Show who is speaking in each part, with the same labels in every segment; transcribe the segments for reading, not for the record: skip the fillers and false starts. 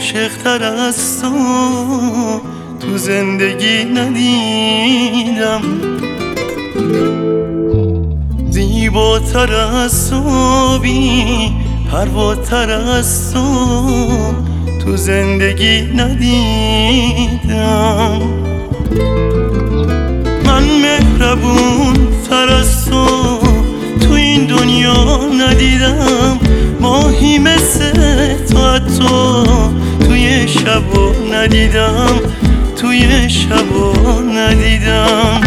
Speaker 1: عاشق‌تر از تو زندگی ندیدم، زیباتر از تو، بی پرواتر از تو زندگی ندیدم. من مهربون تر از تو این دنیا ندیدم، ماهی مثل تو حتی توی شبا ندیدم، توی شبا ندیدم.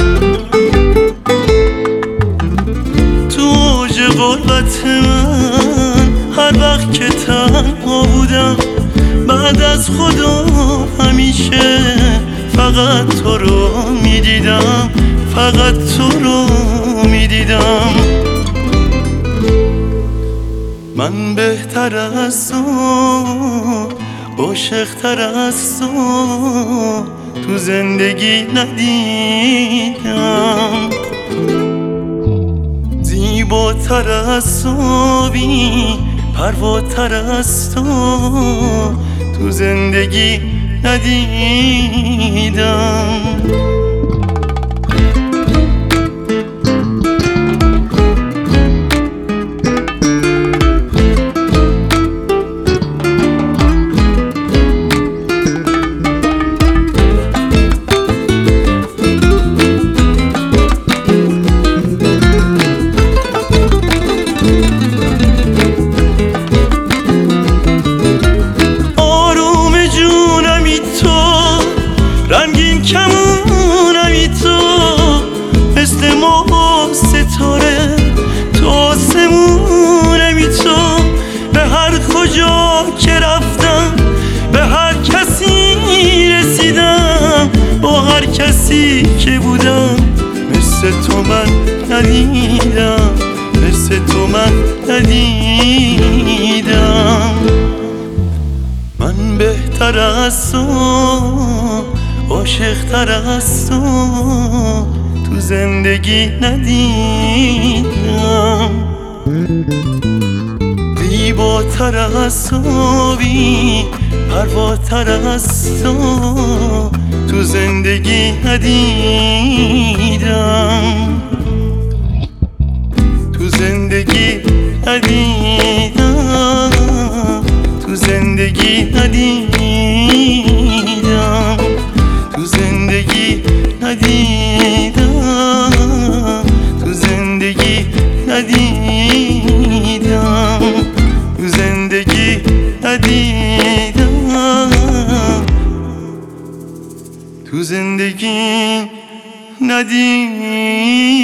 Speaker 1: تو اوج غربت من هر وقت که تنها بودم، بعد از خدا همیشه فقط تو رو میدیدم، فقط تو رو میدیدم. من بهتر از تو، عاشق‌تر از تو زندگی ندیدم، زیباتر از تو، بی پرواتر از تو زندگی ندیدم. رنگین کمونمی تو، مثل ما ستاره تو آسمونمی تو. به هر کجا که رفتم، به هر کسی رسیدم، با هر کسی که بودم، مثل تو من ندیدم، مثل تو من ندیدم. من بهتر از تو، عاشق‌تر از تو زندگی ندیدم، زیباتر از تو، بی پرواتر از تو زندگی ندیدم، تو زندگی ندیدم، تو زندگی ندیدم، تو زندگی ندیدم، تو زندگی ندیدم، تو زندگی ندیدم، تو زندگی ندیدم.